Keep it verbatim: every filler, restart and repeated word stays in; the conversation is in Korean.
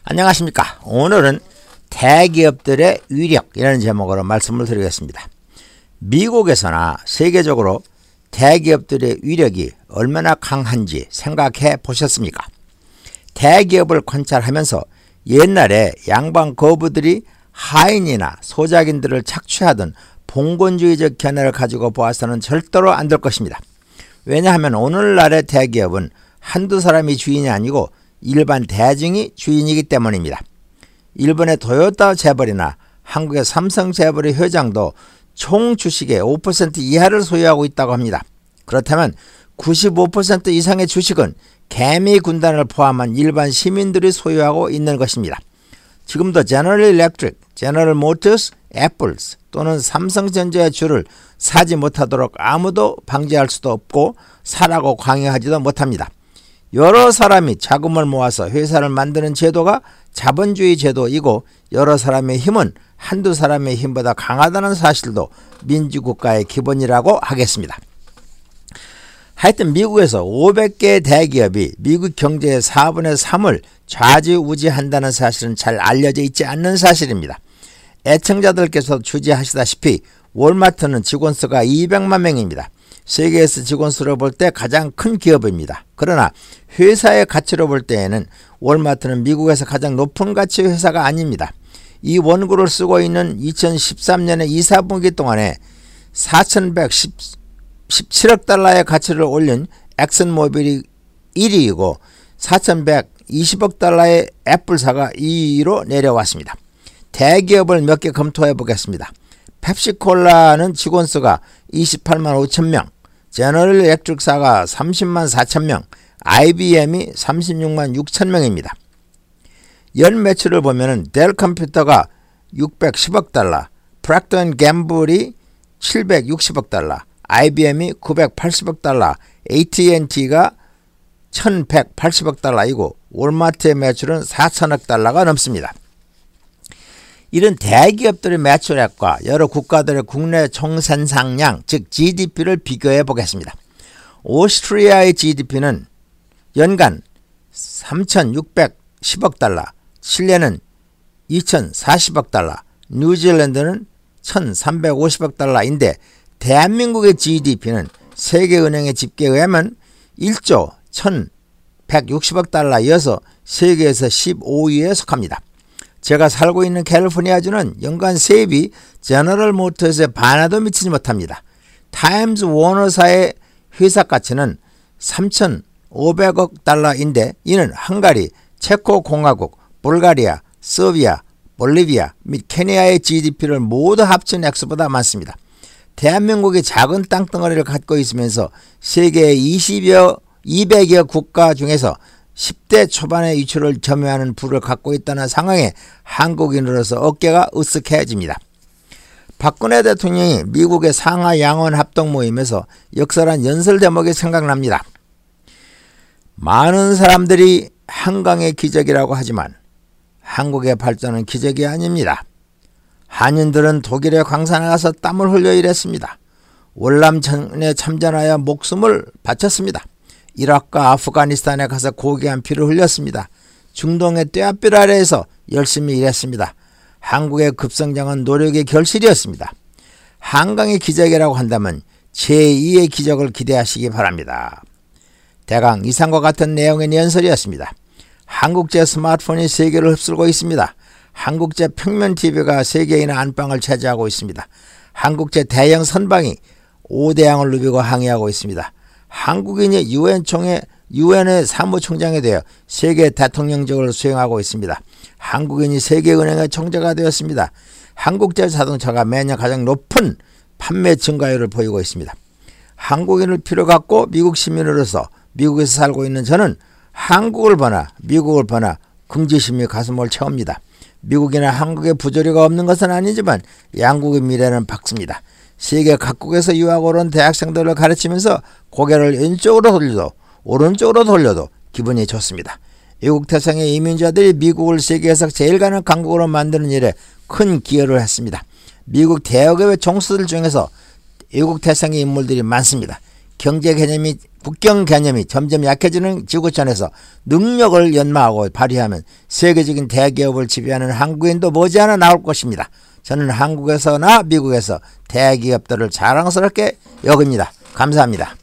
안녕하십니까. 오늘은 대기업들의 위력이라는 제목으로 말씀을 드리겠습니다. 미국에서나 세계적으로 대기업들의 위력이 얼마나 강한지 생각해 보셨습니까? 대기업을 관찰하면서 옛날에 양반 거부들이 하인이나 소작인들을 착취하던 봉건주의적 견해를 가지고 보아서는 절대로 안 될 것입니다. 왜냐하면 오늘날의 대기업은 한두 사람이 주인이 아니고 일반 대중이 주인이기 때문입니다. 일본의 도요타 재벌이나 한국의 삼성 재벌의 회장도 총 주식의 오 퍼센트 이하를 소유하고 있다고 합니다. 그렇다면 구십오 퍼센트 이상의 주식은 개미 군단을 포함한 일반 시민들이 소유하고 있는 것입니다. 지금도 제너럴 일렉트릭, 제너럴 모터스, 애플 또는 삼성전자의 주를 사지 못하도록 아무도 방지할 수도 없고 사라고 강요하지도 못합니다. 여러 사람이 자금을 모아서 회사를 만드는 제도가 자본주의 제도이고 여러 사람의 힘은 한두 사람의 힘보다 강하다는 사실도 민주국가의 기본이라고 하겠습니다. 하여튼 미국에서 오백 개의 대기업이 미국 경제의 사분의 삼을 좌지우지한다는 사실은 잘 알려져 있지 않는 사실입니다. 애청자들께서 주지하시다시피 월마트는 직원 수가 이백만 명입니다. 세계에서 직원 수로 볼 때 가장 큰 기업입니다. 그러나 회사의 가치로 볼 때에는 월마트는 미국에서 가장 높은 가치의 회사가 아닙니다. 이 원고를 쓰고 있는 이천십삼 년의 이, 사 분기 동안에 사천백십칠억 달러의 가치를 올린 엑슨모빌이 일 위이고 사천백이십억 달러의 애플사가 이 위로 내려왔습니다. 대기업을 몇 개 검토해 보겠습니다. 펩시콜라는 직원 수가 이십팔만 오천 명, 제너럴 일렉트릭사가 삼십만 사천 명, 아이비엠이 삼십육만 육천 명입니다. 연 매출을 보면 델 컴퓨터가 육백십억 달러, 프락터 앤 갬블이 칠백육십억 달러, 아이비엠이 구백팔십억 달러, 에이티앤티가 천백팔십억 달러이고 월마트의 매출은 사천억 달러가 넘습니다. 이런 대기업들의 매출액과 여러 국가들의 국내 총생산량 즉 지디피를 비교해 보겠습니다. 오스트리아의 지디피는 연간 삼천육백십억 달러, 칠레는 이천사십억 달러, 뉴질랜드는 천삼백오십억 달러인데 대한민국의 지디피는 세계은행의 집계에 의하면 일조 천백육십억 달러이어서 세계에서 십오 위에 속합니다. 제가 살고 있는 캘리포니아주는 연간 세입이 제너럴 모터스의 반에도 미치지 못합니다. 타임즈 워너사의 회사 가치는 삼천오백억 달러인데 이는 헝가리, 체코공화국, 불가리아, 서비아, 볼리비아 및 케냐의 지디피를 모두 합친 액수보다 많습니다. 대한민국이 작은 땅덩어리를 갖고 있으면서 세계의 이십여, 이백여 국가 중에서 십 대 초반의 유출을 점유하는 부를 갖고 있다는 상황에 한국인으로서 어깨가 으쓱해집니다. 박근혜 대통령이 미국의 상하 양원 합동 모임에서 역설한 연설 대목이 생각납니다. 많은 사람들이 한강의 기적이라고 하지만 한국의 발전은 기적이 아닙니다. 한인들은 독일의 광산에 가서 땀을 흘려 일했습니다. 월남전에 참전하여 목숨을 바쳤습니다. 이라크과 아프가니스탄에 가서 고귀한 피를 흘렸습니다. 중동의 뙤약볕 아래에서 열심히 일했습니다. 한국의 급성장은 노력의 결실이었습니다. 한강의 기적이라고 한다면 제이의 기적을 기대하시기 바랍니다. 대강 이상과 같은 내용의 연설이었습니다. 한국제 스마트폰이 세계를 휩쓸고 있습니다. 한국제 평면 티비가 세계인의 안방을 차지하고 있습니다. 한국제 대형 선방이 오대양을 누비고 항해하고 있습니다. 한국인이 유엔 총회, 유엔의 사무총장이 되어 세계 대통령직을 수행하고 있습니다. 한국인이 세계은행의 총재가 되었습니다. 한국제 자동차가 매년 가장 높은 판매 증가율을 보이고 있습니다. 한국인을 필요 갖고 미국 시민으로서 미국에서 살고 있는 저는 한국을 보나 미국을 보나 긍지심이 가슴을 채웁니다. 미국이나 한국에 부조리가 없는 것은 아니지만 양국의 미래는 밝습니다. 세계 각국에서 유학을 온 대학생들을 가르치면서 고개를 왼쪽으로 돌려도 오른쪽으로 돌려도 기분이 좋습니다. 외국 태생의 이민자들이 미국을 세계에서 제일 가는 강국으로 만드는 일에 큰 기여를 했습니다. 미국 대기업의 총수들 중에서 외국 태생의 인물들이 많습니다. 경제 개념이 국경 개념이 점점 약해지는 지구촌에서 능력을 연마하고 발휘하면 세계적인 대기업을 지배하는 한국인도 머지않아 나올 것입니다. 저는 한국에서나 미국에서 대기업들을 자랑스럽게 여깁니다. 감사합니다.